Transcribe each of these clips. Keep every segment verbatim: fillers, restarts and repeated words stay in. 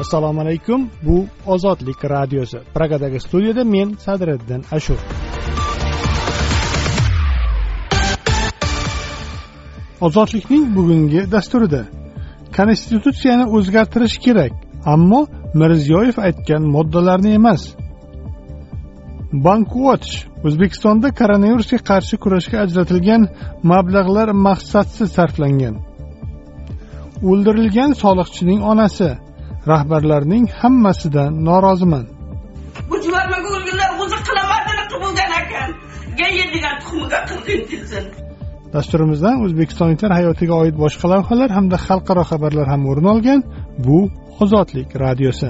Assalomu alaykum. Bu Ozodlik radiosi. Pragadagi studiyada men Sadriddin Ashur. Ozodlikning bugungi dasturida Konstitutsiyani o'zgartirish kerak, ammo Mirziyoyev aytgan moddalarni emas. Bankwatch O'zbekistonda koronavirusga qarshi kurashga ajratilgan mablag'lar maqsadsiz sarflangan. O'ldirilgan soliqchining onasi: rahbarlarning hammasidan noroziman. Bu jivatmaga o'lganlar o'zi qilamadini qilgan ekan. Gayet degan tuxumiga qilgin kelsin. Dasturimizdan o'zbekistonliklar hayotiga oid boshqa lavhalar hamda xalqaro xabarlar ham o'rin olgan. Bu Ozodlik radiosi.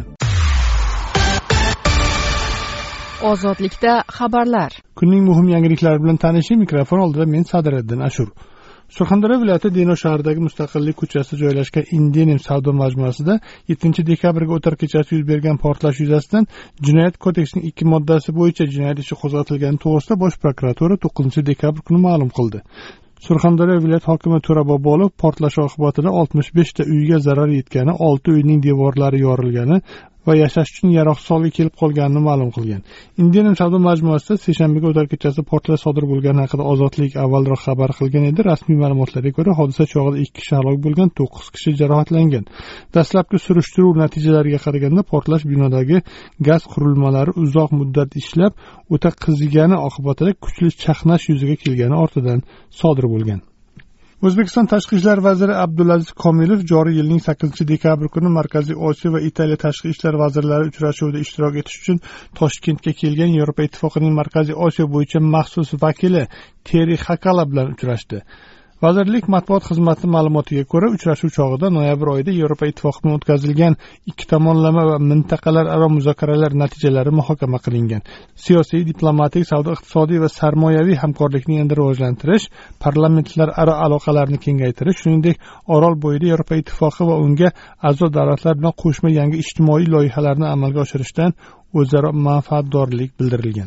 Ozodlikda xabarlar. Kunning muhim yangiliklari bilan tanishing. Mikrofon oldida men Sadriddin Ashur. Surxondaryo viloyati Deno shahridagi Mustaqillik ko'chasida joylashgan Indianem savdo majmuasida yettinchi dekabrga o'tar kechasi yuz bergan portlash yuzasidan Jinoyat kodeksining ikki moddasi bo'yicha jinoyat ishi qo'zg'atilgani to'g'risida Bosh prokuratura to'qqizinchi dekabr kuni ma'lum qildi. Surxondaryo viloyat hokimi To'ra Bobolov portlash oqibatida oltmish besh ta uyga zarar yetgani, olti uyning devorlari yorilgani va yashash uchun yaroqsiz holga kelib qolganini ma'lum qilgan. Indianem savdo majmuasida seshanbaga o'tar kechasi portlash sodir bo'lgani haqida Ozodlik avvalroq xabar qilgan edi. Rasmiy ma'lumotlarga ko'ra, hodisa chog'ida ikki kishi halok bo'lgan, to'qqiz kishi jarohatlangan. Dastlabki surishtiruv natijalariga qaraganda portlash binodagi gaz qurilmalari uzoq muddat ishlab, o'ta qizigani oqibatida kuchli chaqnash yuzaga kelgani ortidan sodir bo'lgan. O'zbekiston Tashqi ishlar vaziri Abdulaziz Komilov joriy yilning sakkizinchi dekabr kuni Markaziy Osiyo va Italiya tashqi ishlar vazirlari uchrashuvida ishtirok etish uchun Toshkentga kelgan Yevropa Ittifoqining Markaziy Osiyo bo'yicha maxsus vakili Teri Hakala bilan uchrashdi. Vazirlik matbuot xizmati ma'lumotiga ko'ra, uchrashuv chog'ida noyabr oyida Yevropa Ittifoqi bilan o'tkazilgan ikki tomonlama va mintaqalararo muzokaralar natijalari muhokama qilingan. Siyosiy, diplomatik, savdo-iqtisodiy va sarmoyaviy hamkorlikni yanada rivojlantirish, parlamentlararo aloqalarni kengaytirish, shuningdek, Orol bo'yida Yevropa Ittifoqi va unga a'zo davlatlar bilan qo'shma yangi ijtimoiy loyihalarni amalga oshirishdan o'zaro manfaatdorlik bildirilgan.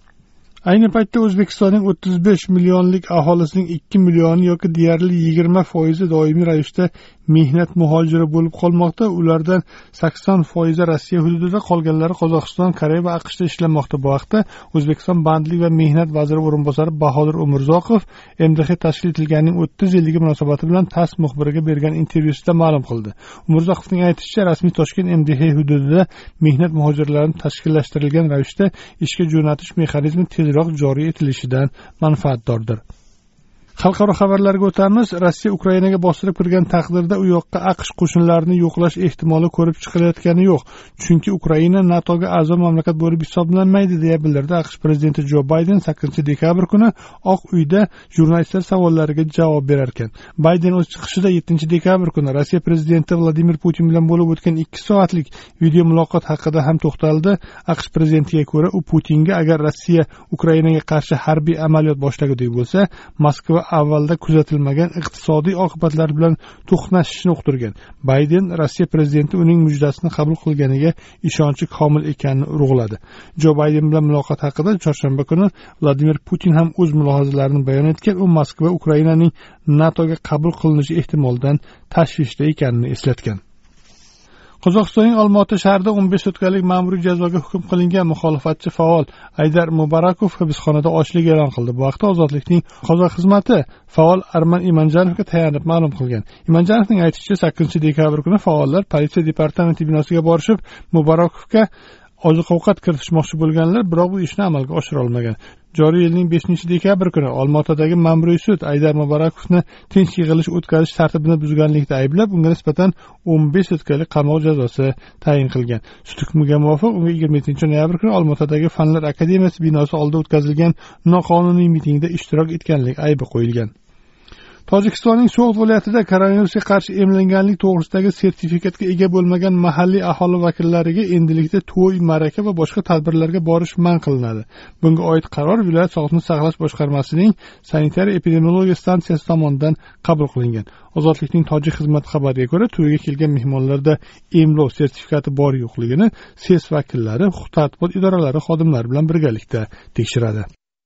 Ayni paytda O'zbekistonning o'ttiz besh millionlik aholisining ikki millioni yoki deyarli yigirma foizi doimiy ravishda mehnat muhojiri bo'lib qolmoqda. Ulardan sakson foizi Rossiya hududida, qolganlari Qozog'iston, Koreya va AQShda ishlamoqda. Bu haqda O'zbekiston Bandlik va mehnat vaziri o'rinbosari Bahodir Umurzoqov M D H tashkil etilganining o'ttiz yilligi munosabati bilan TASS muxbiriga bergan intervyusida ma'lum qildi. Umurzoqovning aytishicha, rasmiy Toshkent M D H hududida mehnat muhojirlarini tashkillashtirilgan ravishda ishga jo'natish mexanizmi tezroq joriy etilishidan manfaatdordir. Xalqaro xabarlarga o'tamiz. Rossiya Ukrainaga bostirib kirgan taqdirda u yoqqa AQSh qo'shinlarini yo'qlash ehtimoli ko'rib chiqilayotgani yo'q, chunki Ukraina NATOga a'zo mamlakat bo'lib hisoblanmaydi, deya bildirdi AQSh prezidenti Jo Bayden sakkizinchi dekabr kuni Oq uyda jurnalistlar savollariga javob berar ekan. Bayden o'z chiqishida yettinchi dekabr kuni Rossiya prezidenti Vladimir Putin bilan bo'lib o'tgan ikki soatlik video muloqot haqida ham to'xtaldi. AQSh prezidentiga ko'ra, u Putinga agar Rossiya Ukrainaga qarshi harbiy amaliyot boshlaguday bo'lsa, Moskva avvalda kuzatilmagan iqtisodiy oqibatlar bilan to'qnashishni uqtirgan. Bayden Rossiya prezidenti uning mujdasini qabul qilganiga ishonchi komil ekanini urg'uladi. Jo Bayden bilan muloqot haqida chorshanba kuni Vladimir Putin ham o'z mulohazalarini bayon etgan. U Moskva Ukrainaning NATOga qabul qilinishi ehtimolidan tashvishda ekanini eslatgan. Qozog'istonning Olmaota shahrida o'n besh sutkalik ma'muriy jazoga hukm qilingan muxolifatchi faol Aydar Mubarakov hibsxonada ochlik e'lon qildi. Bu haqda Ozodlikning qozoq xizmati faol Arman Imanjanovga tayanib ma'lum qilgan. Imanjanovning aytishicha, sakkizinchi dekabr kuni faollar politsiya departamenti binosiga borishib, Mubarakovga oziq-ovqat kiritishmoqchi bo'lganlar, biroq bu ishni amalga oshira olmagan. Joriy yilning beshinchi dekabr kuni Olmaotadagi ma'muriy sud Aydar Mubarakovni tinch yig'ilish o'tkazish tartibini buzganlikda ayblab, unga nisbatan o'n besh sutkalik qamoq jazosi tayin qilgan. Sud hukmiga muvofiq unga yigirma yettinchi noyabr kuni Olmaotadagi Fanlar akademiyasi binosi oldida o'tkazilgan noqonuniy mitingda ishtirok etganlik aybi qo'yilgan. Tojikistonning So'g'd viloyatida koronavirusga qarshi emlanganlik to'g'risidagi sertifikatga ega bo'lmagan mahalliy aholi vakillariga endilikda to'y, ma'raka va boshqa tadbirlarga borish man qilinadi. Bunga oid qaror viloyat Sog'liqni saqlash boshqarmasining sanitariya-epidemiologiya stansiyasi tomonidan qabul qilingan. Ozodlikning tojik xizmati xabariga ko'ra, to'yga kelgan mehmonlarda emlov sertifikati bor yo'qligini SES vakillari huquq-tartibot idoralari xodimlari bilan birgalikda tekshiradi.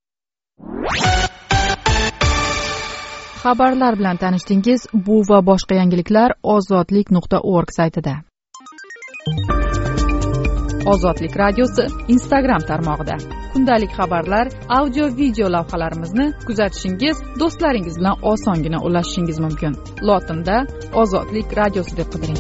Xabarlar bilan tanishdingiz. Bu va boshqa yangiliklar ozodlik nuqta org saytida. Ozodlik radiosi Instagram tarmog'ida kundalik xabarlar, audio video lavhalarimizni kuzatishingiz, do'stlaringiz bilan osongina ulashishingiz mumkin. Lotinda Ozodlik radiosi deb qidiring.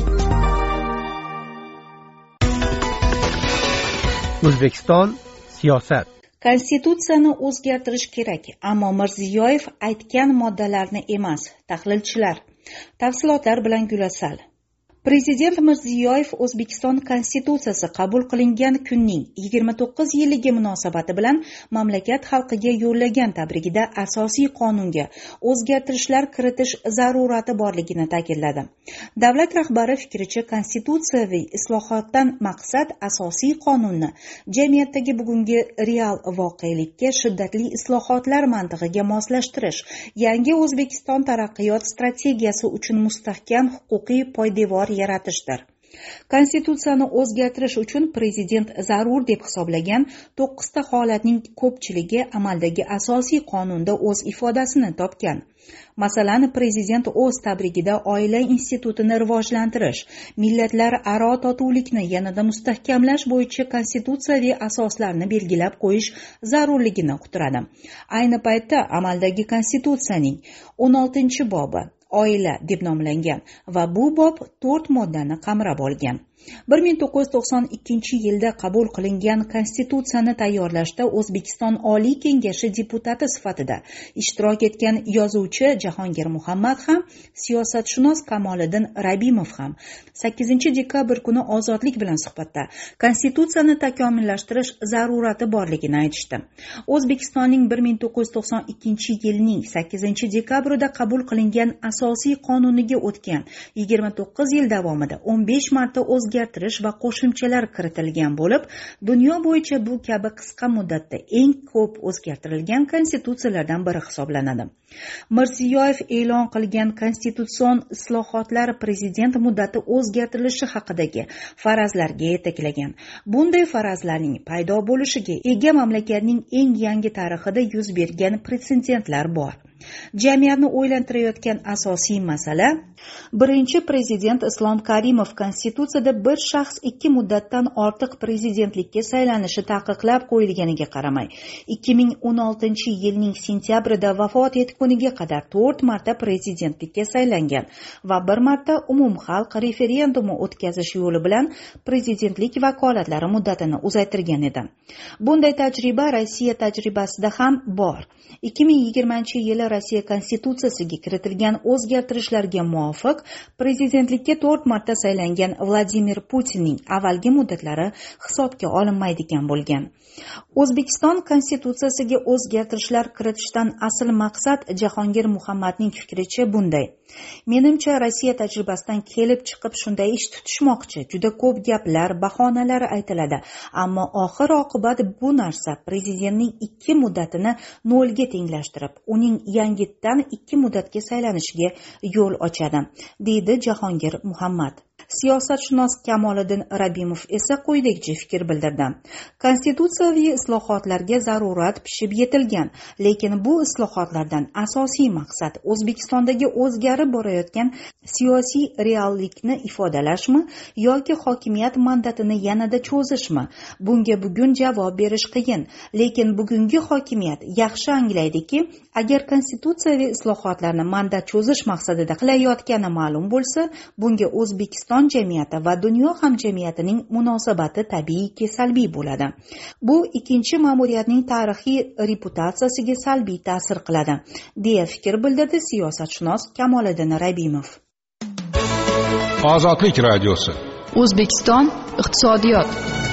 O'zbekiston siyosat. Konstitutsiyani o'zgartirish kerak, ammo Mirziyoyev aytgan moddalarni emas. Tahlilchilar. Tafsilotlar bilan Gulasal. Prezident Mirziyoyev O'zbekiston Konstitutsiyasi qabul qilingan kunning yigirma to'qqiz yilligi munosabati bilan mamlakat xalqiga yo'llagan tabrigida asosiy qonunga o'zgartirishlar kiritish zarurati borligini ta'kidladi. Davlat rahbari fikricha, konstitutsiyaviy islohotdan maqsad asosiy qonunni jamiyatdagi bugungi real voqelikka shiddatli islohotlar mantig'iga moslashtirish, yangi O'zbekiston taraqqiyot strategiyasi uchun mustahkam huquqiy poydevor yaratishdir. Konstitutsiyani o'zgartirish uchun prezident zarur deb hisoblagan to'qqizta holatning ko'pchiligi amaldagi asosiy qonunda o'z ifodasini topgan. Masalan, prezident o'z tabrigida oila institutini rivojlantirish, millatlararo totuvlikni yanada mustahkamlash bo'yicha konstitutsiyaviy asoslarni belgilab qo'yish zarurligini uqtiradi. Ayni paytda amaldagi konstitutsiyaning o'n oltinchi bobi oila deb nomlangan va bu bob to'rt moddani qamrab olgan. bir ming to'qqiz yuz to'qson ikkinchi yilda qabul qilingan konstitutsiyani tayyorlashda O'zbekiston Oliy Kengashi deputati sifatida ishtirok etgan yozuvchi Jahongir Muhammad ham, siyosatshunos Kamoliddin Rabimov ham sakkizinchi dekabr kuni Ozodlik bilan suhbatda konstitutsiyani takomillashtirish zarurati borligini aytishdi. O'zbekistonning bir ming to'qqiz yuz to'qson ikkinchi yilning sakkizinchi dekabrida qabul qilingan asosiy qonuniga o'tgan yigirma to'qqiz yil davomida o'n besh marta o'z o'zgartirish va qo'shimchalar kiritilgan bo'lib, dunyo bo'yicha bu kabi qisqa muddatda eng ko'p o'zgartirilgan konstitutsiyalardan biri hisoblanadi. Mirziyoyev e'lon qilgan konstitutsion islohotlar prezident muddati o'zgartirilishi haqidagi farazlarga yetaklagan. Bunday farazlarning paydo bo'lishiga ega mamlakatning eng yangi tarixida yuz bergan pretsedentlar bor. Jamiyatni o'ylantirayotgan asosiy masala, birinchi prezident Islom Karimov konstitutsiyada bir shaxs ikki muddatdan ortiq prezidentlikka saylanishi taqiqlab qo'yilganiga qaramay, ikki ming o'n oltinchi yilning sentyabrida vafot etguniga qadar to'rt marta prezidentlikka saylangan va bir marta umumxalq referendumi o'tkazish yo'li bilan prezidentlik vakolatlari muddatini uzaytirgan edi. Bunday tajriba Rossiya tajribasida ham bor. ikki ming yigirmanchi yili Rossiya konstitutsiyasiga kiritilgan o'zgartirishlarga muvofiq prezidentlikka to'rt marta saylangan Vladimir Putinning avvalgi muddatlari hisobga olinmaydigan bo'lgan. O'zbekiston konstitutsiyasiga o'zgartirishlar kiritishdan asl maqsad Jahongir Muhammadning fikricha bunday. Menimcha Rossiya tajribasidan kelib chiqib shunday ish tutishmoqchi. Juda ko'p gaplar, bahonalar aytiladi, ammo oxir oqibat bu narsa prezidentning ikki muddatini nolga tenglashtirib, uning yangitdan ikki muddatga saylanishiga yo'l ochadi, deydi Jahongir Muhammad. Siyosatshunos Kamoliddin Rabimov esa quyidagicha fikr bildirdi. Konstitutsiyaviy islohotlarga zarurat pishib yetilgan, lekin bu islohotlardan asosiy maqsad O'zbekistondagi o'zgarib borayotgan siyosiy reallikni ifodalashmi yoki hokimiyat mandatini yanada cho'zishmi? Bunga bugun javob berish qiyin, lekin bugungi hokimiyat yaxshi anglaydiki, agar konstitutsiyaviy islohotlarni mandat cho'zish maqsadida qilayotgani ma'lum bo'lsa, bunga O'zbekiston jamiyati va dunyo hamjamiyatining munosabati tabiiyki salbiy bo'ladi. Bu ikkinchi ma'muriyatning tarixiy reputatsiyasiga salbiy ta'sir qiladi, deya fikr bildirdi siyosatshunos Kamoliddin Rabimov. Ozodlik radiosi. O'zbekiston iqtisodiyot.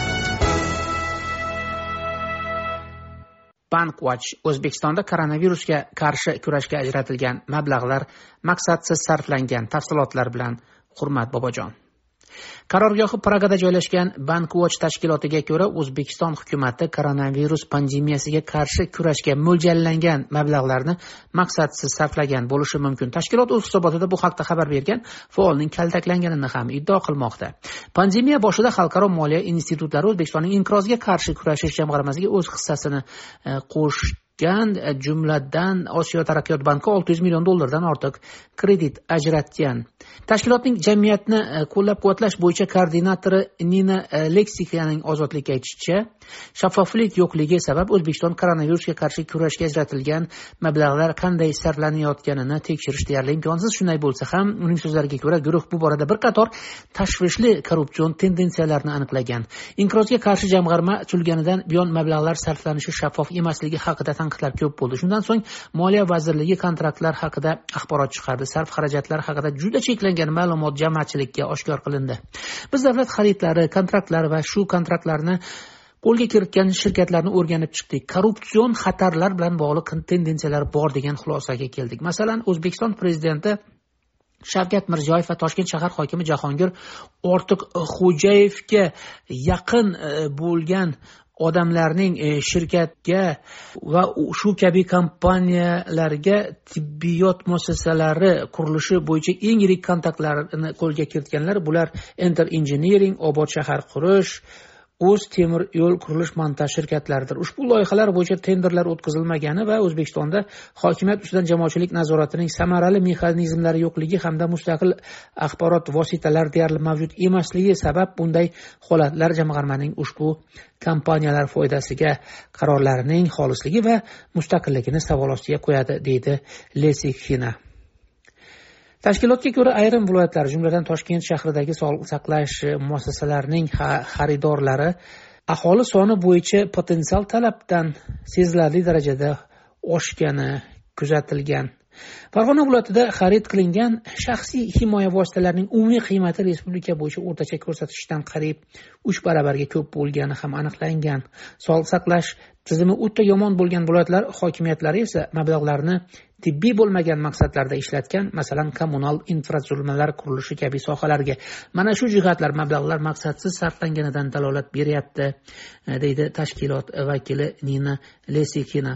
Bankwatch O'zbekistonda koronavirusga qarshi kurashga ajratilgan mablag'lar maqsadsiz sarflangan. Tafsilotlar bilan Hurmat Bobojon. Qarorgohi Pragada joylashgan Bankwatch tashkilotiga ko'ra, O'zbekiston hukumati koronavirus pandemiyasiga qarshi kurashga mo'ljallangan mablag'larni maqsadsiz sarflagan bo'lishi mumkin. Tashkilot o'z hisobotida bu haqda xabar bergan faolning kaltaklanganini ham iddao qilmoqda. Pandemiya boshida xalqaro moliya institutlari O'zbekistonning inqiroziga qarshi kurashish jamg'armasiga o'z hissasini qo'shdi ajratgan, jumladan Osiyo taraqqiyot banki olti yuz million dollardan ortiq kredit ajratgan. Tashkilotning jamiyatni qo'llab-quvvatlash bo'yicha koordinatori Nina Leksikaning ozodlikka aytishicha, shaffoflik yo'qligi sabab O'zbekiston koronavirusga qarshi kurashga ajratilgan mablag'lar qanday sarflanayotganini tekshirish deyarli imkonsiz. Shunday bo'lsa ham, uning so'zlariga ko'ra, guruh bu borada bir qator tashvishli korrupsion tendensiyalarni aniqlagan. Inqirozga qarshi jamg'arma tuzilganidan buyon mablag'lar sarflanishi shaffof emasligi haqida tanqidlar ko'p bo'ldi. Shundan so'ng Moliya vazirligi kontraktlar haqida axborot chiqardi. Sarf xarajatlar haqida juda cheklangan ma'lumot jamoatchilikka oshkor qilindi. Biz davlat xaridlari, kontraktlar va shu kontraktlarni qo'lga kiritgan shirkatlarni o'rganib chiqdik. Korrupsion xatarlar bilan bog'liq tendensiyalar bor degan xulosaga keldik. Masalan, O'zbekiston prezidenti Shavkat Mirziyoyev va Toshkent shahar hokimi Jahongir Ortiqxo'jayevga yaqin bo'lgan odamlarning shirkatga va shu kabi kompaniyalarga tibbiyot muassasalari qurilishi bo'yicha eng yirik kontaktlarini qo'lga kiritganlar. Bular Enter Engineering, Obod shahar qurish, O'z temir yo'l qurilish montaj shirkatlaridir. Ushbu loyihalar bo'yicha tenderlar o'tkazilmagani va O'zbekistonda hokimiyat ustidan jamoatchilik nazoratining samarali mexanizmlari yo'qligi hamda mustaqil axborot vositalari deyarli mavjud emasligi sabab bunday holatlar jamg'armaning ushbu kompaniyalar foydasiga qarorlarining xolisligi va mustaqilligini savol ostiga qo'yadi, deydi Lesikina. Tashkilotga ko'ra, ayrim viloyatlar, jumladan Toshkent shahridagi sog'liqni saqlash muassasalarining xaridorlari aholi soni bo'yicha potensial talabdan sezilarli darajada oshgani kuzatilgan. Farg'ona viloyatida xarid qilingan shaxsiy himoya vositalarining umumiy qiymati respublika bo'yicha o'rtacha ko'rsatkichdan qariyb uch baravarga ko'p bo'lgani ham aniqlangan. Sog'liqni saqlash tizimi o'ta yomon bo'lgan viloyatlar hokimiyatlari esa mablag'larni tibbiy bo'lmagan maqsadlarda ishlatgan, masalan, kommunal infratuzilmalar qurilishi kabi sohalarga. Mana shu jihatlar mablag'lar maqsadsiz sarflanganidan dalolat beryapti, deydi tashkilot vakili Nina Lesikina.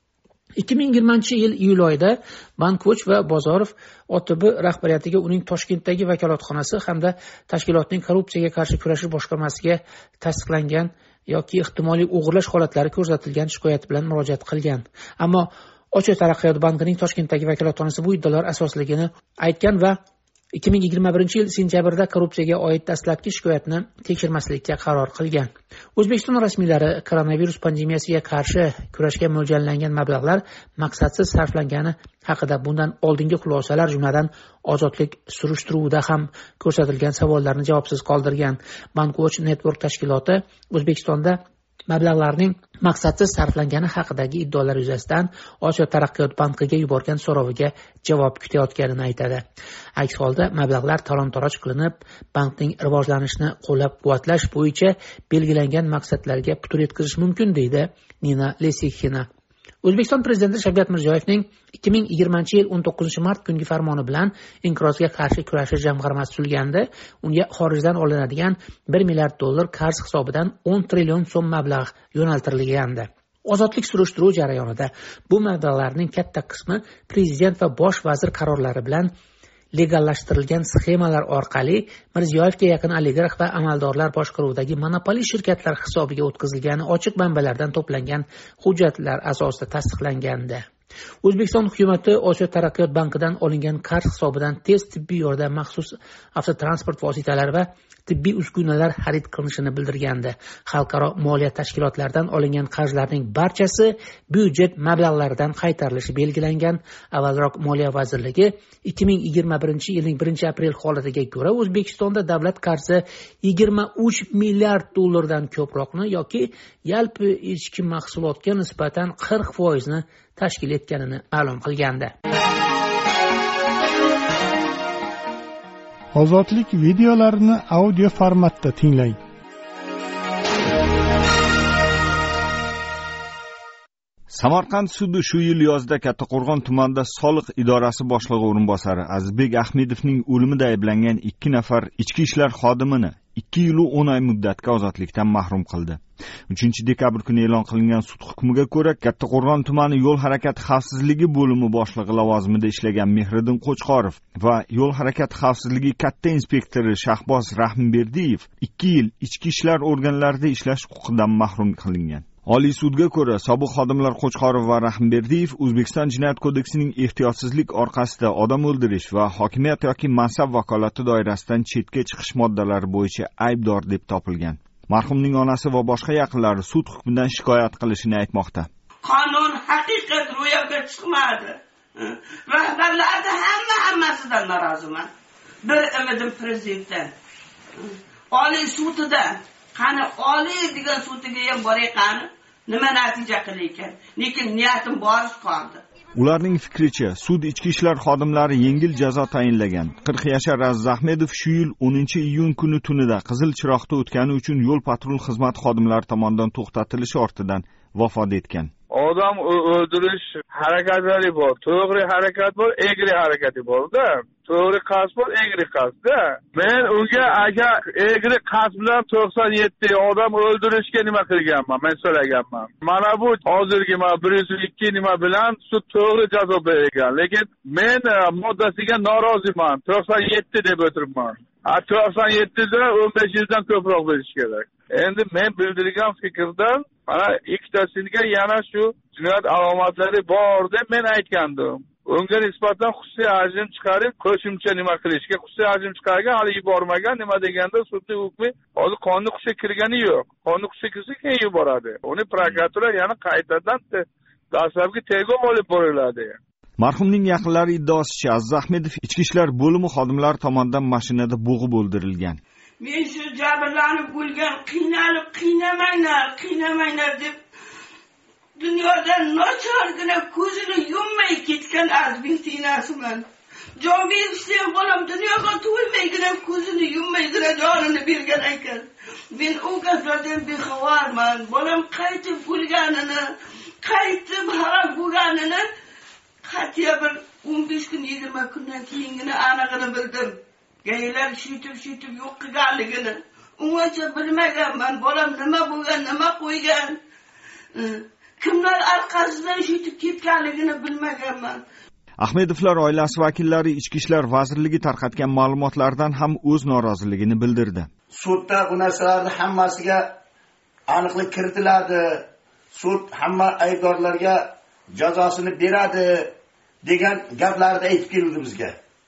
ikki ming yigirmanchi yil iyul oyida Bankoch va Bozorov O T B rahbariyatiga uning Toshkentdagi vakolatxonasi hamda tashkilotning korrupsiyaga qarshi kurashish boshqarmasiga tasdiqlangan yoki ehtimoliy o'g'irlash holatlari ko'rsatilgan shikoyat bilan murojaat qilgan. Ammo Osiyo taraqqiyot bankining Toshkentdagi vakolatxonasi bu iddaolar asosligini aytgan va ikki ming yigirma birinchi yil sentyabrda korrupsiyaga oid dastlabki shikoyatni tekshirmaslikka qaror qilgan. O'zbekiston rasmiylari koronavirus pandemiyasiga qarshi kurashga mo'ljallangan mablag'lar maqsadsiz sarflangani haqida bundan oldingi xulosalar, jumladan ozodlik surishtiruvida ham ko'rsatilgan savollarni javobsiz qoldirgan. Bankoch Network tashkiloti O'zbekistonda mablag'larning maqsadsiz sarflangani haqidagi iddaolar yuzasidan Osiyo taraqqiyot bankiga yuborgan so'roviga javob kutayotganini aytadi. Aks holda mablag'lar talon-toroj qilinib, bankning rivojlanishini qo'llab-quvvatlash bo'yicha belgilangan maqsadlarga putur yetkazish mumkin, deydi Nina Lesikina. O'zbekiston prezidenti Shavkat Mirziyoyevning ikki ming yigirmanchi yil o'n to'qqizinchi mart kungi farmoni bilan inqirozga qarshi kurashish jamg'armasi tuzilganda, unga xorijdan olinadigan bir milliard dollar qarz hisobidan o'n trillion so'm mablag' yo'naltirilgandi. Ozodlik surishtiruv jarayonida bu mablag'larning katta qismi prezident va bosh vazir qarorlari bilan legallashtirilgan sxemalar orqali Mirziyoyevga yaqin oligarx va amaldorlar boshqaruvidagi monopolist shirkatlar hisobiga o'tkazilgani ochiq manbalardan to'plangan hujjatlar asosida tasdiqlangandi. O'zbekiston hukumati Osiyo taraqqiyot bankidan olingan qarz hisobidan tez tibbiy yordam, maxsus avtotransport vositalari va tibbiy uskunalar xarid qilinishini bildirgandi. Xalqaro moliya tashkilotlaridan olingan qarzlarning barchasi byudjet mablag'laridan qaytarilishi belgilangan. Avvalroq Moliya vazirligi ikki ming yigirma birinchi yilning birinchi aprel holatiga ko'ra O'zbekistonda davlat qarzi yigirma uch milliard dollardan ko'proqni yoki yalpi ichki mahsulotga nisbatan qirq foizni tashkil etganini ma'lum qilgandi. Ozodlik videolarini audio formatda tinglang. Samarqand sudi shu yil yozda Kattaqo'rg'on tumanida soliq idorasi boshlig'i o'rinbosari Azizbek Ahmedovning o'limida ayblangan ikki nafar ichki ishlar xodimini ikki yil o'n oy muddatga ozodlikdan mahrum qildi. uchinchi dekabr kuni e'lon qilingan sud hukmiga ko'ra Kattaqo'rg'on tumani yo'l harakati xavfsizligi bo'limi boshlig'i lavozimida ishlagan Mehriddin Qo'chqorov va yo'l harakati xavfsizligi katta inspektori Shahboz Rahimberdiyev ikki yil ichki ishlar organlarida ishlash huquqidan mahrum qilingan. Oliy sudga ko'ra, sobiq xodimlar Qo'chqorov va Rahmberdiyev O'zbekiston Jinoyat kodeksining ehtiyotsizlik orqasida odam o'ldirish va hokimiyat yoki mansab vakolati doirasidan chetga chiqish moddalari bo'yicha aybdor deb topilgan. Marhumning onasi va boshqa yaqinlari sud hukmidan shikoyat qilishini aytmoqda. Qonun haqiqat ro'yobga chiqmadi. Rahbarlarning hamma hammasidan noroziman. Bir umidim prezidentdan. Oliy sudidan, qani oliy degan sudiga ham boray qani, nima natija qilaykan? Lekin niyatim borish qoldi. Ularning fikricha, sud ichki ishlar xodimlari yengil jazo tayinlagan. qirq yashar Aziz Ahmedov shu yil o'ninchi iyun kuni tunida qizil chiroqda o'tgani uchun yo'l patrul xizmat xodimlari tomonidan to'xtatilishi ortidan vafot etgan. Odam o'ldirish harakatlari bor. To'g'ri harakat bor, egri harakati bor-da. To'g'ri qasd bor, egri qasd-da. Men unga agar egri qasd bilan to'qson yetti odam o'ldirishga nima qilganman? Men so'raganman. Mana bu hozirgi mana bir yuz ikki nima bilan sud to'g'ri jazo bergan. Lekin men moddasiga noroziman. to'qson yetti deb o'tiribman. A to'qson yettida o'n besh yuzdan ko'proq berish kerak. Endi men bildirgan fikrdan mana ikkitasiga yana shu jinoyat alomatlari bor deb men aytgandim. Unga nisbatan xususiy hajm chiqarib, qo'shimcha nima qilishga xususiy hajm chiqargan, hali yubormagan, nima deganda sudning hukmi hozir qonun kuchga kirgani yo'q. Qonun kuchga kirsa keyin yuboradi. Uni prokuratura yana qaytadan dastlabki tergov olib boriladi. Marhumning yaqinlari iddaosicha, Aziz Ahmedov ichki ishlar bo'limi xodimlari tomonidan mashinada bo'g'ib o'ldirilgan. Men shu jabrlanib o'lgan, qiynalib, qiynamanglar, qiynamanglar deb dunyoda nochorgina ko'zini yummay ketgan azbintinasiman. Jon berishdan bolam dunyoga to'ymaygina ko'zini yummaygina jonini bergan ekan. Men u gaplardan bexabarman. Bolam qaytib bo'lganini, qaytib halok bo'lganini qatiya bir o'n besh kun yigirma kundan keyingina aniqini bildim. Gaylar shitib-shitib yo'q qilganligini. Ungacha bilmaganman. Bolam nima bo'lgan, nima qo'ygan. Kimlar orqasidan shitib ketganligini bilmaganman. Ahmedovlar oilasi vakillari Ichki ishlar vazirligi tarqatgan ma'lumotlardan ham o'z noroziligini bildirdi. Sudda bu narsalarning hammasiga aniqlik kiritiladi. Sud hamma aybdorlarga jazosini beradi degan gaplarni aytib keldi bizga.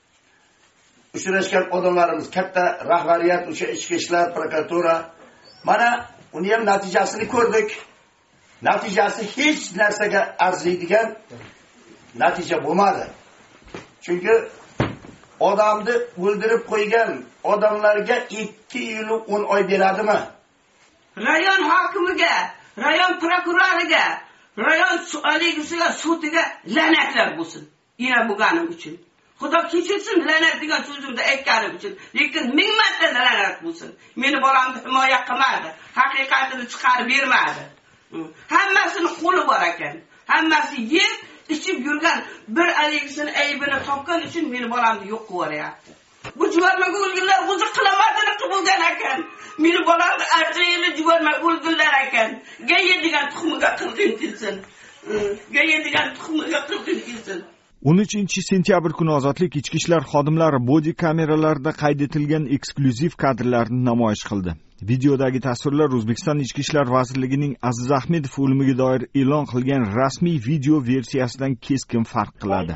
Uchrashgan odamlarimiz, katta rahbariyat, o'sha ichki ishlar, prokuratura, mana uni ham natijasini ko'rdik. Natijasi hech narsaga arziydigan natija bo'lmadi. Chunki odamni o'ldirib qo'ygan odamlarga ikki yil o'n oy beradimi? Rayon hokimiga, rayon prokuroriga, rayon aligisiga, sudiga la'natlar bo'lsin. Ina bo'lganim uchun. Xudo kechirsin la'nat degan so'zimni aytganim uchun. Lekin ming marta la'nat bo'lsin. Meni bolamni himoya qilmadi, haqiqatini chiqarib bermadi. Hammasini qo'li bor ekan. Hammasi yeb, ichib yurgan bir aligisini aybini topgan uchun meni bolamni yo'q qilib yuboryapti. Bu juvarmaga o'lganlar o'zi qilamadini qilgan ekan. Meni bolamni archayli juvarmaga o'lganlar ekan. Gaya degan tuxumiga qirqin kelsin. Gaya degan tuxumiga qirqin kelsin. o'n uchinchi sentyabr kuni Ozodlik ichki ishlar xodimlari bodi kameralarida qayd etilgan eksklyuziv kadrlarni namoyish qildi. Videodagi tasvirlar O'zbekiston Ichki ishlar vazirligining Aziz Ahmedov o'limiga doir e'lon qilgan rasmiy video versiyasidan keskin farq qiladi.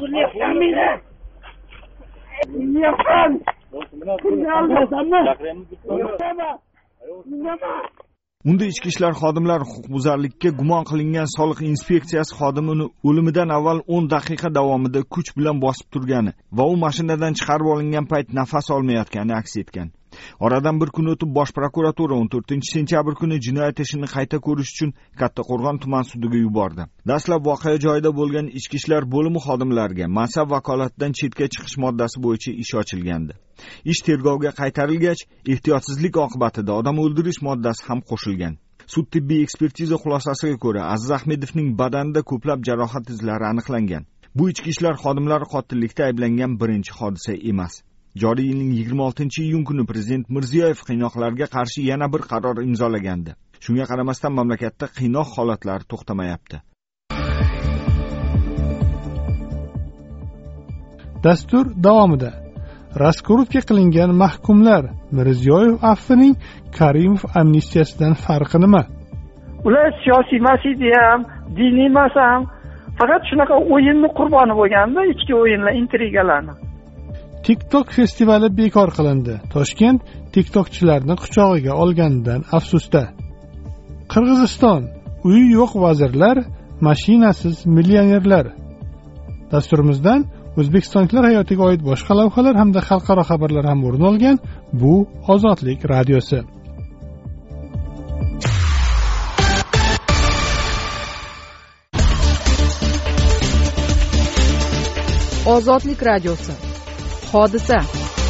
Unda ichki ishlar xodimlari huquqbuzarlikka gumon qilingan soliq inspeksiyasi xodimini o'limidan avval o'n daqiqa davomida kuch bilan bosib turgani va u mashinadan chiqarib olingan payt nafas olmayotgani aks etgan. Oradan bir kun o'tib Bosh prokuratura o'n to'rtinchi sentyabr kuni jinoyat ishini qayta ko'rish uchun Kattaqo'rg'on tuman sudiga yubordi. Dastlab voqea joyida bo'lgan ichki ishlar bo'limi xodimlariga mansab vakolatidan chetga chiqish moddasi bo'yicha ish ochilgandi. Ish tergovga qaytarilgach, ehtiyotsizlik oqibatida odam o'ldirish moddasi ham qo'shilgan. Sud tibbiy ekspertiza xulosasiga ko'ra, Aziz Ahmedovning badanida ko'plab jarohat izlari aniqlangan. Bu ichki ishlar xodimlari qotillikda ayblangan birinchi hodisa emas. Joriy yilning yigirma oltinchi iyun kuni Prezident Mirziyoyev qiynoqlarga qarshi yana bir qaror imzolagandi. Shunga qaramasdan mamlakatda qiynoq holatlari to'xtamayapti. Dastur davomida Raskorovga qilingan mahkumlar Mirziyoyev afvining Karimov amnistiyasidan farqi nima? ular siyosiy emas edi ham, diniy emas ham, faqat shunaqa o'yinni qurboni bo'lganda, ichki o'yinlar, intrigalarni. TikTok festivali bekor qilindi. Toshkent TikTokchilarni quchog'iga olganidan afsusda. Qirg'iziston uyi yo'q vazirlar, mashinasiz millionerlar. Dasturimizdan O'zbekistonliklar hayotiga oid boshqa lavhalar hamda xalqaro xabarlar ham o'rin olgan. Bu Ozodlik radiosi. Ozodlik radiosi. Hodisa.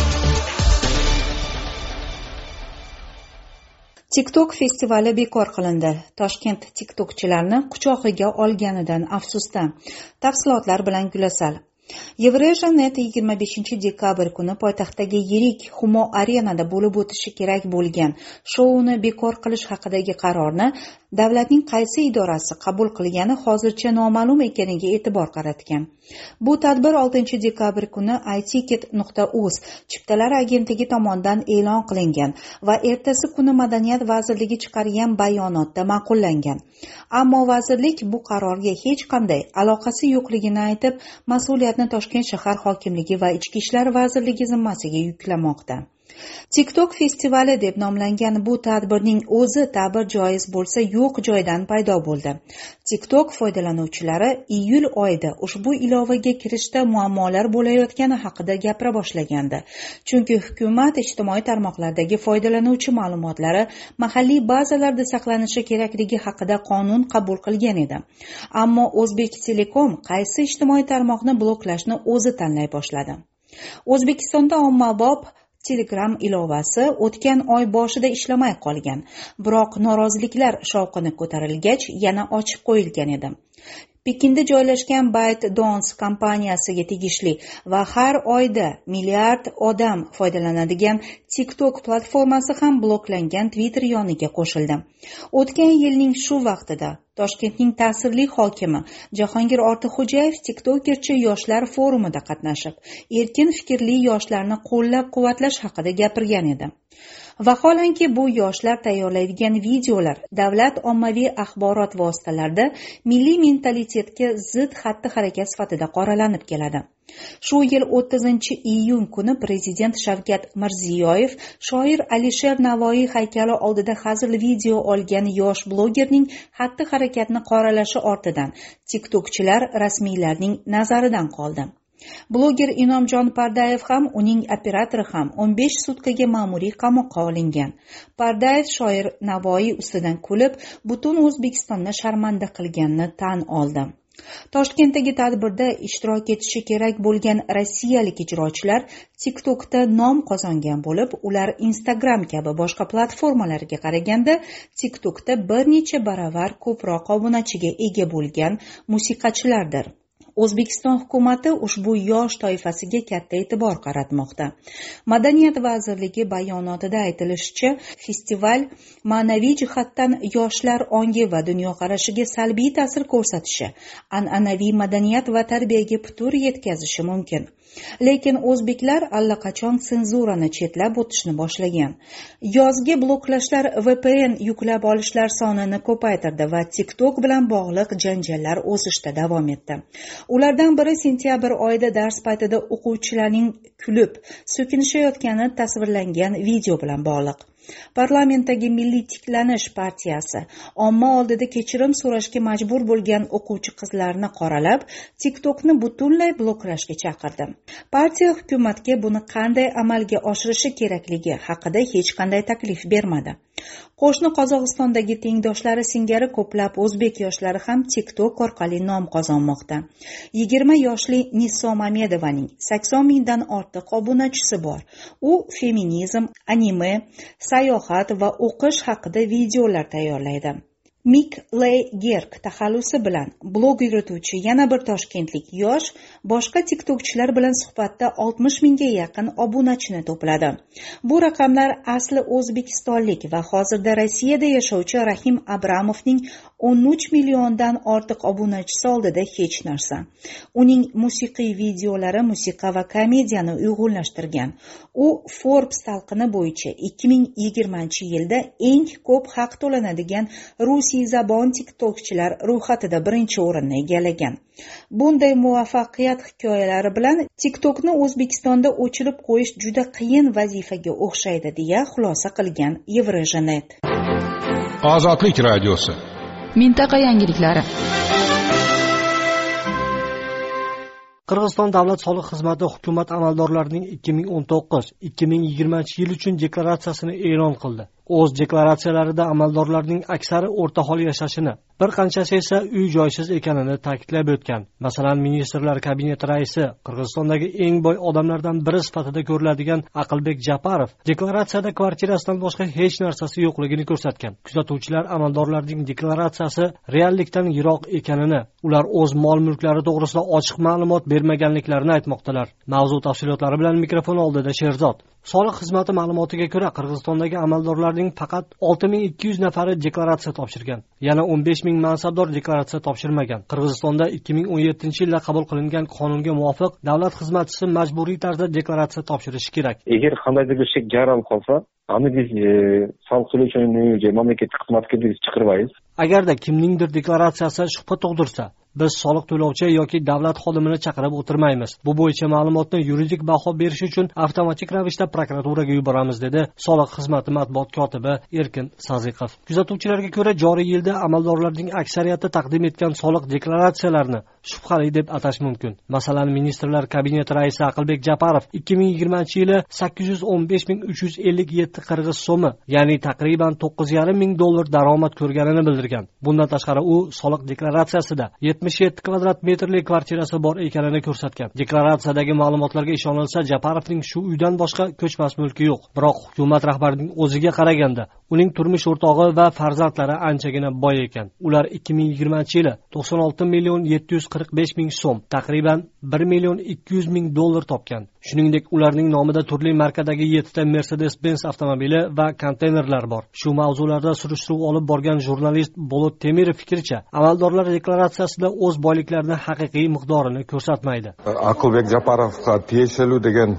TikTok festivali bekor qilindi. Toshkent TikTokchilarni quchog'iga olganidan afsusda. Tafsilotlar bilan Gulasal. Eurasianet yigirma beshinchi dekabr kuni poytaxtdagi yirik Humo Arenada bo'lib o'tishi kerak bo'lgan shouni bekor qilish haqidagi qarorni davlatning qaysi idorasi qabul qilgani hozircha noma'lum ekaniga e'tibor qaratgan. Bu tadbir oltinchi dekabr kuni i ticket nuqta uz chiptalari agentligi tomonidan e'lon qilingan va ertasi kuni Madaniyat vazirligi chiqargan bayonotda ma'qullangan. Ammo vazirlik bu qarorga hech qanday aloqasi yo'qligini aytib, mas'uliyatni Toshkent shahar hokimligi va Ichki ishlar vazirligi zimmasiga yuklamoqda. TikTok festivali deb nomlangan bu tadbirning o'zi ta'bir joiz bo'lsa yo'q joydan paydo bo'ldi. TikTok foydalanuvchilari iyul oyida ushbu ilovaga kirishda muammolar bo'layotgani haqida gapira boshlagandi. Chunki hukumat ijtimoiy tarmoqlardagi foydalanuvchi ma'lumotlari mahalliy bazalarda saqlanishi kerakligi haqida qonun qabul qilgan edi. Ammo O'zbek Telekom qaysi ijtimoiy tarmoqni bloklashni o'zi tanlay boshladi. O'zbekistonda ommabop Telegram ilovasi o'tgan oy boshida ishlamay qolgan, biroq noroziliklar shovqini ko'tarilgach yana ochib qo'yilgan edi. Pekinda joylashgan ByteDance kompaniyasiga tegishli va har oyda milliard odam foydalanadigan TikTok platformasi ham bloklangan Twitter yoniga qo'shildi. O'tgan yilning shu vaqtida Toshkentning ta'sirli hokimi Jahongir Ortiqxo'jayev TikTokerchi yoshlar forumida qatnashib, erkin fikrli yoshlarni qo'llab-quvvatlash haqida gapirgan edi. Vaholanki bu yoshlar tayyorlaydigan videolar davlat ommaviy axborot vositalarida milliy mentalitetga zid xatti-harakat sifatida qoralanib keladi. Shu yil o'ttizinchi iyun kuni Prezident Shavkat Mirziyoyev shoir Alisher Navoiy haykali oldida hazil video olgan yosh blogerning xatti-harakatni qoralashi ortidan TikTokchilar rasmiylarning nazaridan qoldi. Bloger Inomjon Pardayev ham, uning operatori ham o'n besh sutkaga ma'muriy qamoqqa olingan. Pardayev shoir Navoiy ustidan kulib, butun O'zbekistonni sharmanda qilganini tan oldi. Toshkentdagi tadbirda ishtirok etishi kerak bo'lgan rossiyalik ijrochilar TikTokda nom qozongan bo'lib, ular Instagram kabi boshqa platformalarga qaraganda TikTokda bir necha baravar ko'proq obunachiga ega bo'lgan musiqachilardir. O'zbekiston hukumati ushbu yosh toifasiga katta e'tibor qaratmoqda. Madaniyat vazirligi bayonotida aytilishicha, festival ma'naviy jihatdan yoshlar ongi va dunyoqarashiga salbiy ta'sir ko'rsatishi, an'anaviy madaniyat va tarbiyaga putur yetkazishi mumkin. Lekin o'zbeklar allaqachon senzurani chetlab o'tishni boshlagan. Yozgi bloklashlar V P N yuklab olishlar sonini ko'paytirdi va TikTok bilan bog'liq janjallar o'sishda davom etdi. Ulardan biri sentyabr oyida dars paytida o'quvchilarning kulib, so'kinishayotgani tasvirlangan video bilan bog'liq. Parlamentdagi Milliy tiklanish partiyasi omma oldida kechirim so'rashga majbur bo'lgan o'quvchi qizlarni qoralab, TikTokni butunlay bloklashga chaqirdi. Partiya hukumatga buni qanday amalga oshirishi kerakligi haqida hech qanday taklif bermadi. Qo'shni Qozog'istondagi tengdoshlari singari ko'plab o'zbek yoshlari ham TikTok orqali nom qozonmoqda. yigirma yoshli Niso Mamedovaning sakson mingdan ortiq obunachisi bor. U feminizm, anime, sayohat va o'qish haqida videolar tayyorlaydi. Mik Ley Gerk taxallusi bilan blog yurituvchi yana bir toshkentlik yosh boshqa TikTokchilar bilan suhbatda oltmish mingga yaqin obunachini to'pladi. Bu raqamlar asli o'zbekistonlik va hozirda Rossiyada yashovchi Rahim Abramovning o'n uch milliondan ortiq obunachisi oldida hech narsa. Uning musiqiy videolari musiqa va komediyani uyg'unlashtirgan. U Forbes talqini bo'yicha ikki ming yigirmanchi yilda eng ko'p haq to'lanadigan Rusiya farsiyzabon tiktokchilar ro'yxatida birinchi o'rinni egallagan. Bunday muvaffaqiyat hikoyalari bilan TikTokni O'zbekistonda o'chirib qo'yish juda qiyin vazifaga o'xshaydi deya xulosa qilgan Еврожанет. Ozodlik radiosi. Mintaqa yangiliklari. Qirg'iziston davlat soliq xizmati hukumat amaldorlarining ikki ming o'n to'qqiz ikki ming yigirmanchi yil uchun deklaratsiyasini e'lon qildi. O'z deklaratsiyalarida amaldorlarning aksari o'rta hol yashashini, bir qanchasi esa uy joysiz ekanini ta'kidlab o'tgan. Masalan, ministrlar kabineti raisi, Qirg'izistondagi eng boy odamlardan biri sifatida ko'riladigan Aqlbek Japarov deklaratsiyada kvartirasidan boshqa hech narsasi yo'qligini ko'rsatgan. Kuzatuvchilar amaldorlarning deklaratsiyasi reallikdan yiroq ekanini, ular o'z mol-mulklari to'g'risida ochiq ma'lumot bermaganliklarini aytmoqdalar. Mavzu tafsilotlari bilan mikrofon oldida Sherzod. Soliq xizmati ma'lumotiga ko'ra, Qirg'izistondagi amaldorlarning faqat olti ming ikki yuz nafari deklaratsiya topshirgan. Yana o'n besh ming mansabdor deklaratsiya topshirmagan. Qirg'izistonda ikki ming o'n yettinchi yilda qabul qilingan qonunga muvofiq davlat xizmatchisi majburiy tarzda deklaratsiya topshirishi kerak. Agar qandaydir bir şey jaralib qolsa, ani biz soliq to'lovchining mamlakatga xizmatga biz chiqirmaymiz. Agarda kimningdir deklaratsiyasi shubha tug'dirsa, biz soliq to'lovchi yoki davlat xodimini chaqirib o'tirmaymiz. Bu bo'yicha ma'lumotni yuridik baho berish uchun avtomatik ravishda prokuraturaga yuboramiz, dedi soliq xizmati matbuot kotibi Erkin Saziqov. Kuzatuvchilarga ko'ra, joriy yilda amaldorlarning aksariyati taqdim etgan soliq deklaratsiyalarini shubhali deb atash mumkin. Masalan, ministrlar kabineti raisi Aqlbek Japarov ikki ming yigirmanchi yili sakkiz yuz o'n besh ming uch yuz ellik yetti qirg'iz so'mi, ya'ni taqriban to'qqiz yarim ming dollar daromad ko'rganini bildirgan. Bundan tashqari u soliq deklaratsiyasida yetmish yetti kvadrat metrli kvartirasi bor ekanini ko'rsatgan. Deklaratsiyadagi ma'lumotlarga ishonilsa, Japarovning shu uydan boshqa ko'chmas mulki yo'q. Biroq hukumat rahbarining o'ziga qaraganda, uning turmush o'rtog'i va farzandlari anchagina boy ekan. Ular ikki ming yigirmanchi yili to'qson olti million yetti yuz qirq besh ming so'm, taqriban bir million ikki yuz ming dollar topgan. Shuningdek, ularning nomida turli markadagi yettita Mercedes-Benz avtomobili va konteynerlar bor. Shu mavzularda surishtiruv olib borgan jurnalist Bolot Temirov fikricha, amaldorlar deklaratsiyasida o'z boyliklarini haqiqiy miqdorini ko'rsatmaydi. Aqlbek Japarovga tegishli degan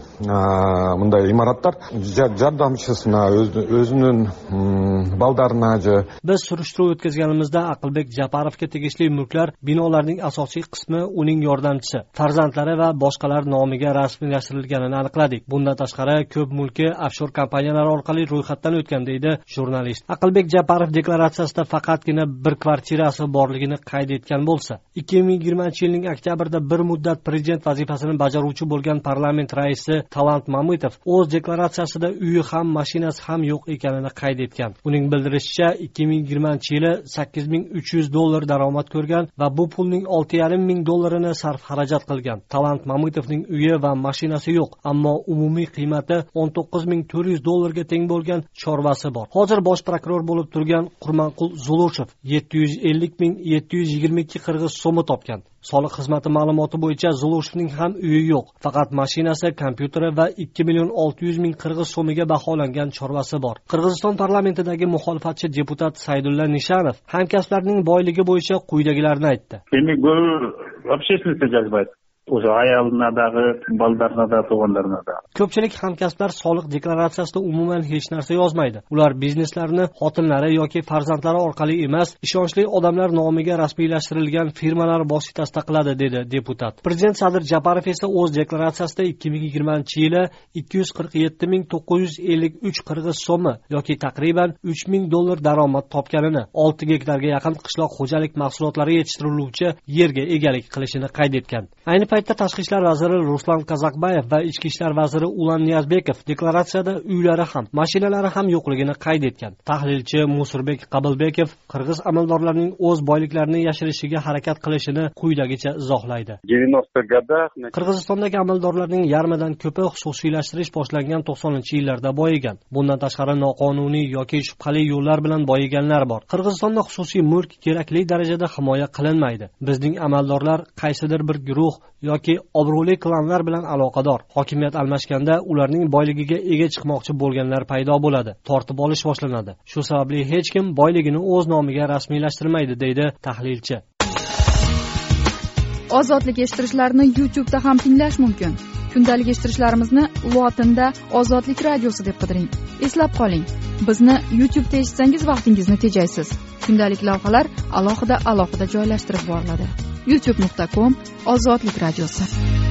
bunday imoratlar jardamchisini o'zining baldarina. Biz surishtiruv o'tkazganimizda Aqlbek Japarovga tegishli mulklar binolarning asosiy qismi uning yordamchisi, farzandlari va boshqalar nomiga rasmiylashtirilganini aniqladik. Bundan tashqari, ko'p mulki offshor kompaniyalar orqali ro'yxatdan o'tgan, deydi jurnalist. Aqlbek Japarov deklaratsiyasida faqatgina bir kvartirasi borligini qayd etgan bo'lsa, ikki ming yigirmanchi yilning oktyabrida bir muddat prezident vazifasini bajaruvchi bo'lgan parlament raisi Talant Mamutov o'z deklaratsiyasida uyi ham, mashinasi ham yo'q ekanini qayd etgan. Uning bildirishicha, ikki ming yigirmanchi yili sakkiz ming uch yuz dollar daromad ko'rgan va bu pulning olti yarim ming dollarini sarf xarajat qilgan. Talant Mamutovning uyi va mashinasi yo'q, ammo umumiy qiymati o'n to'qqiz ming to'rt yuz dollarga teng bo'lgan chorvasi bor. Hozir bosh prokuror bo'lib turgan Qurmanqul Zulushev yetti yuz ellik ming yetti yuz yigirma ikki qirg'iz so'mi topgan. Soliq xizmati ma'lumoti bo'yicha Zulushevning ham uyi yo'q, faqat mashinasi, kompyuteri va ikki million olti yuz ming qirg'iz so'miga baholangan chorvasi bor. Qirg'iziston parlamentidagi muxolifatchi deputat Saydulla Nishanov hamkasblarning boyligi bo'yicha quyidagilarni aytdi. o'sha ayolnadagi, baldarnada, tug'anlarnada. Ko'pchilik hamkasblar soliq deklaratsiyasida umuman hech narsa yozmaydi. Ular bizneslarini xotinlari yoki farzandlari orqali emas, ishonchli odamlar nomiga rasmiylashtirilgan firmalar vositasida qiladi, dedi deputat. Prezident Sadir Japarov esa o'z deklaratsiyasida ikki ming yigirmanchi yili ikki yuz qirq yetti ming to'qqiz yuz ellik uch qirg'iz so'mi yoki taqriban uch ming dollar daromad topganini, olti gektarga yaqin qishloq xo'jalik mahsulotlari yetishtiriluvchi yerga egalik qilishini qayd etgan. Ayni paytda Tashqi ishlar vaziri Ruslan Kazakbayev va Ichki ishlar vaziri Ulan Niyazbekov deklaratsiyada uylari ham, mashinalari ham yo'qligini qayd etgan. Tahlilchi Musurbek Qabilbekov qirg'iz amaldorlarining o'z boyliklarini yashirishiga harakat qilishini quyidagicha izohlaydi. Qirg'izistondagi amaldorlarning yarmidan ko'pi xususiylashtirish boshlangan to'qsoninchi yillarda boyigan. Bundan tashqari noqonuniy yoki shubhali yo'llar bilan boyiganlar bor. Qirg'izistonda xususiy mulk kerakli darajada himoya qilinmaydi. Bizning amaldorlar qaysidir bir guruh yoki obro'li klanlar bilan aloqador. Hokimiyat almashganda ularning boyligiga ega chiqmoqchi bo'lganlar paydo bo'ladi. Tortib olish boshlanadi. Shu sababli hech kim boyligini o'z nomiga rasmiylashtirmaydi, deydi tahlilchi. Ozodlik eshittirishlarni YouTube'da ham tinglash mumkin. Kundalik eshittirishlarimizni lotinda Ozodlik radiosi deb qidiring. Eslab qoling, bizni YouTube'da eshitsangiz vaqtingizni tejaysiz. kundalik lavhalar alohida alohida joylashtirib boriladi. youtube nuqta com ozodlik radiosi.